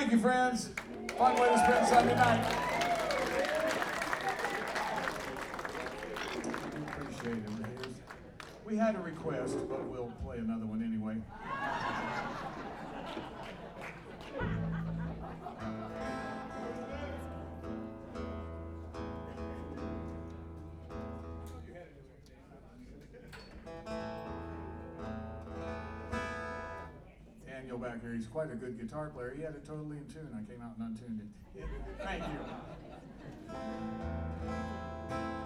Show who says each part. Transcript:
Speaker 1: Thank you, friends. Fun way to spend Sunday night. Appreciate it. We had a request, but we'll play another one anyway. Daniel back here, he's quite a good guitar player. He had it totally in tune. I came out and untuned it. Thank you.